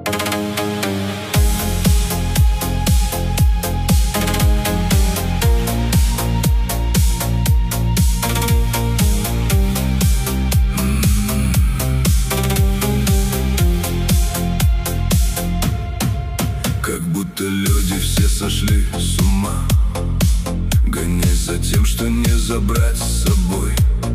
Как будто люди все сошли с ума, гонясь за тем, что не забрать с собой.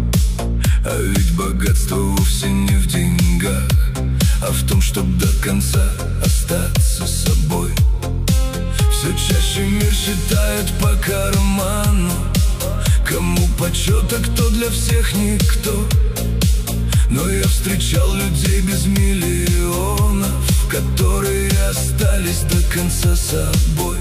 А ведь богатство вовсе не в деньгах, а в том, чтоб до конца остаться собой. Все чаще мир считает по карману, кому почет, а кто для всех никто. Но я встречал людей без миллионов, которые остались до конца собой.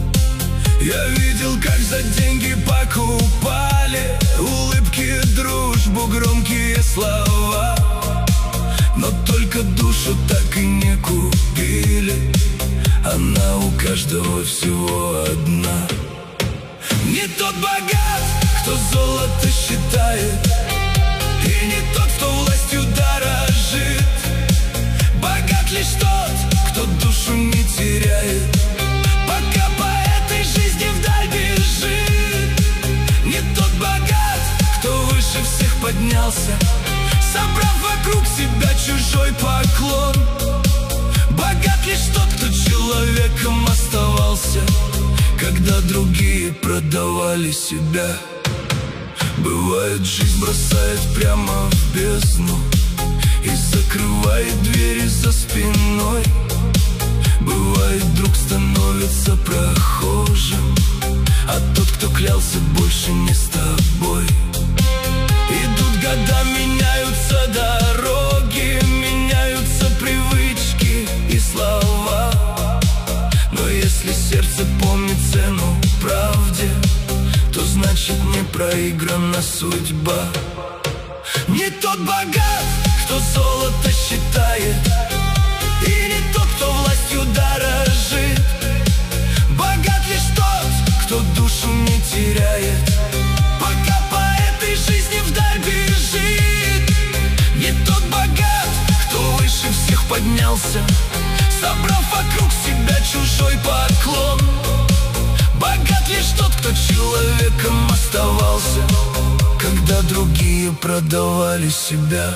Я видел, как за деньги покупали улыбки, дружбу, громкие слова, но только душу так и не купили. Она у каждого всего одна. Не тот богат, кто золото считает, и не тот, кто властью дорожит. Богат лишь тот, кто душу не теряет, пока по этой жизни вдаль бежит. Не тот богат, кто выше всех поднялся, собрав вокруг себя чужой поклон. Богат лишь тот, кто человеком оставался, когда другие продавали себя. Бывает, жизнь бросает прямо в бездну и закрывает двери за спиной. Бывает, друг становится прохожим, а тот, кто клялся, больше не с тобой. Идут года, меняются дороги, меняются привычки и слова. Но если сердце помнит цену правде, то значит не проиграна судьба. Не тот богат, кто золото считает, и не тот, кто властью дорожит. Богат лишь тот, кто душу не теряет, пока по этой жизни вдаль бежит. Не тот богат, кто выше всех поднялся, собрав вокруг себя чужой поклон. Богат лишь тот, кто человеком оставался, когда другие продавали себя.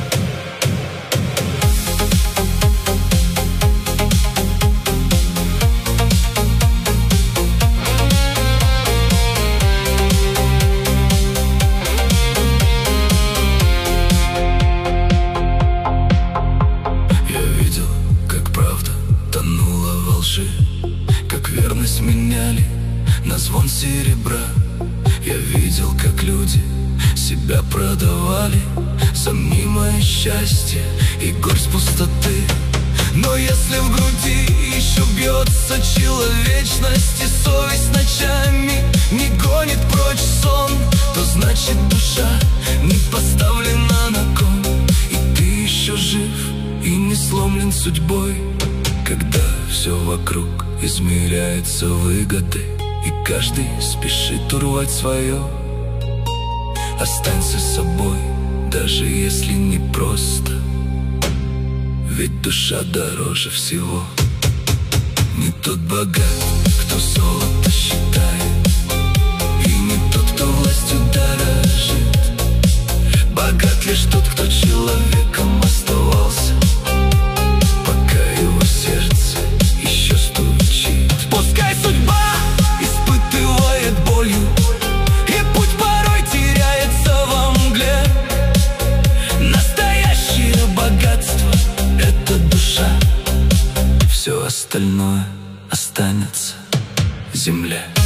Я видел, как правда тонула во лжи, как верность меняли на звон серебра. Я видел, как люди себя продавали за мнимое счастье и горсть пустоты. Но если в груди еще бьется человечность, и совесть ночами не гонит прочь сон, то значит душа не поставлена на кон, и ты еще жив и не сломлен судьбой. Когда все вокруг измеряется выгодой, и каждый спешит урвать свое, останься собой, даже если не просто, ведь душа дороже всего. Не тот богат, кто золото считает, и не тот, кто властью дорожит. Богат лишь тот, кто человеком оставался, пока его сердце еще стучит. Пускай судьба испытывает болью, и путь порой теряется во мгле. Настоящее богатство — это душа, все остальное останется в земле.